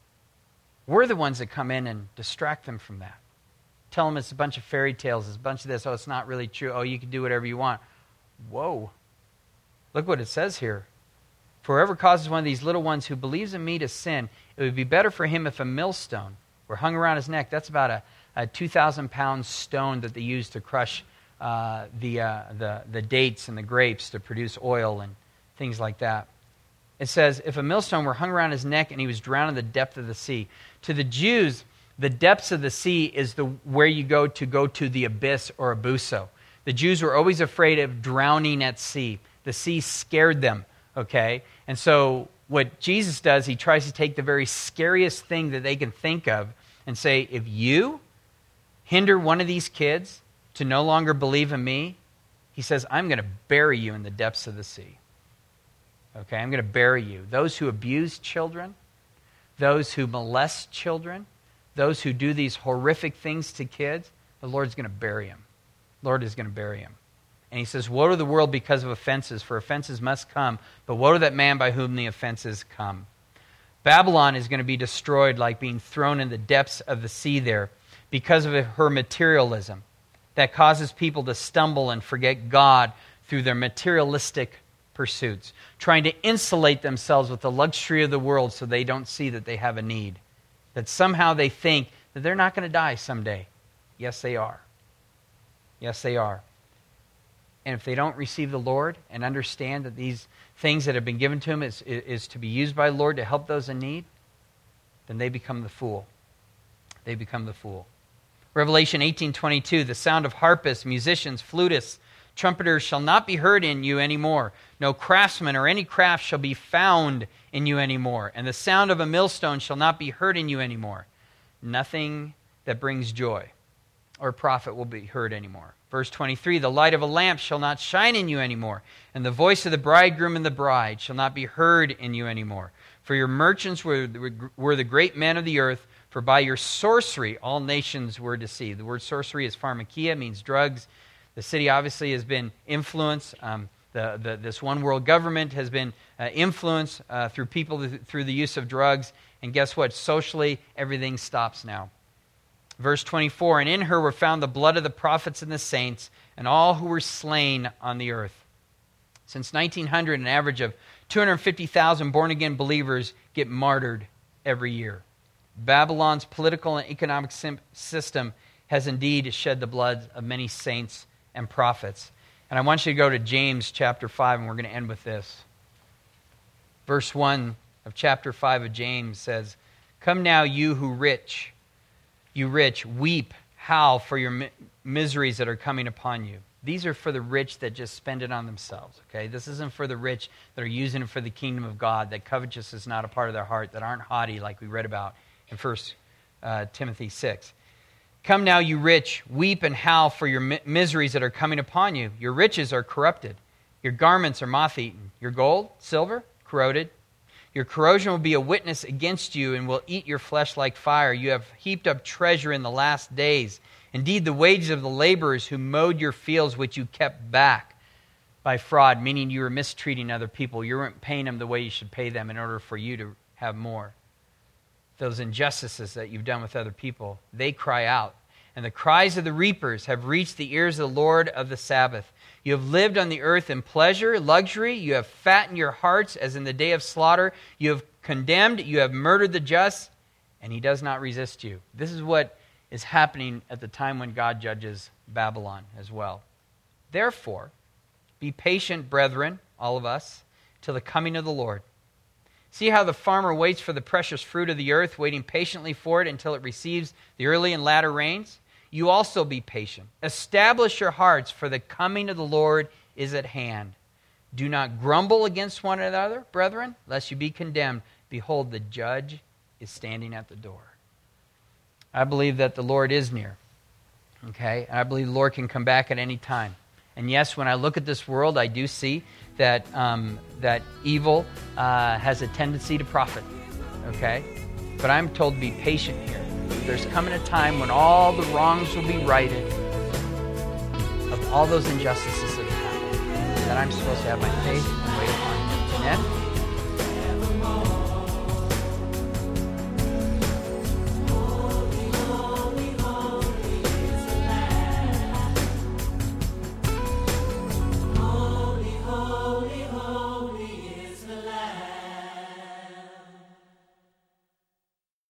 We're the ones that come in and distract them from that. Tell them it's a bunch of fairy tales, it's a bunch of this, oh, it's not really true, oh, you can do whatever you want. Whoa. Look what it says here. For whoever causes one of these little ones who believes in me to sin, it would be better for him if a millstone were hung around his neck. That's about a, a two thousand pound stone that they use to crush uh, the, uh, the, the dates and the grapes to produce oil and things like that. It says, if a millstone were hung around his neck and he was drowned in the depth of the sea. To the Jews, the depths of the sea is the where you go to go to the abyss or abuso. The Jews were always afraid of drowning at sea. The sea scared them, okay? And so what Jesus does, he tries to take the very scariest thing that they can think of and say, if you hinder one of these kids to no longer believe in me, he says, I'm going to bury you in the depths of the sea. Okay, I'm going to bury you. Those who abuse children, those who molest children, those who do these horrific things to kids, the Lord's going to bury him. The Lord is going to bury him. And he says, woe to the world because of offenses, for offenses must come, but woe to that man by whom the offenses come. Babylon is going to be destroyed like being thrown in the depths of the sea there because of her materialism that causes people to stumble and forget God through their materialistic pursuits, trying to insulate themselves with the luxury of the world so they don't see that they have a need, that somehow they think that they're not going to die someday. Yes, they are. Yes, they are. And if they don't receive the Lord and understand that these things that have been given to them is, is, is to be used by the Lord to help those in need, then they become the fool. They become the fool. Revelation eighteen twenty-two, the sound of harpists, musicians, flutists, trumpeters shall not be heard in you anymore. No craftsman or any craft shall be found in you anymore. And the sound of a millstone shall not be heard in you anymore. Nothing that brings joy or profit will be heard anymore. Verse twenty-three, the light of a lamp shall not shine in you anymore. And the voice of the bridegroom and the bride shall not be heard in you anymore. For your merchants were, were the great men of the earth. For by your sorcery all nations were deceived. The word sorcery is pharmakia, means drugs. The city obviously has been influenced. Um, the, the, this one world government has been uh, influenced uh, through people, th- through the use of drugs. And guess what? Socially, everything stops now. Verse twenty-four, and in her were found the blood of the prophets and the saints, and all who were slain on the earth. Since nineteen hundred, an average of two hundred fifty thousand born-again believers get martyred every year. Babylon's political and economic sim- system has indeed shed the blood of many saints and prophets. And I want you to go to James chapter five, and we're going to end with this. Verse one of chapter five of James says, come now, you who rich, you rich, weep, howl for your mi- miseries that are coming upon you. These are for the rich that just spend it on themselves, okay? This isn't for the rich that are using it for the kingdom of God, that covetousness is not a part of their heart, that aren't haughty like we read about in First uh, Timothy six. Come now, you rich, weep and howl for your mi- miseries that are coming upon you. Your riches are corrupted. Your garments are moth-eaten. Your gold, silver, corroded. Your corrosion will be a witness against you and will eat your flesh like fire. You have heaped up treasure in the last days. Indeed, the wages of the laborers who mowed your fields, which you kept back by fraud, meaning you were mistreating other people. You weren't paying them the way you should pay them in order for you to have more. Those injustices that you've done with other people, they cry out. And the cries of the reapers have reached the ears of the Lord of the Sabbath. You have lived on the earth in pleasure, luxury. You have fattened your hearts as in the day of slaughter. You have condemned, you have murdered the just, and he does not resist you. This is what is happening at the time when God judges Babylon as well. Therefore, be patient, brethren, all of us, till the coming of the Lord. See how the farmer waits for the precious fruit of the earth, waiting patiently for it until it receives the early and latter rains? You also be patient. Establish your hearts, for the coming of the Lord is at hand. Do not grumble against one another, brethren, lest you be condemned. Behold, the judge is standing at the door. I believe that the Lord is near. Okay? And I believe the Lord can come back at any time. And yes, when I look at this world, I do see that um, that evil uh, has a tendency to profit, okay? But I'm told to be patient here. There's coming a time when all the wrongs will be righted of all those injustices that have happened, that I'm supposed to have my faith and wait upon Him. Amen?